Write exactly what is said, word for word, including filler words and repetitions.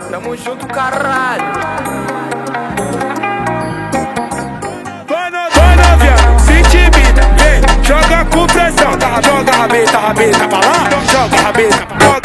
Tamo junto, caralho. Vai novinha, se intimida, vem, joga com pressão. Joga a rabeta, rabeta pra lá, joga a rabeta, joga.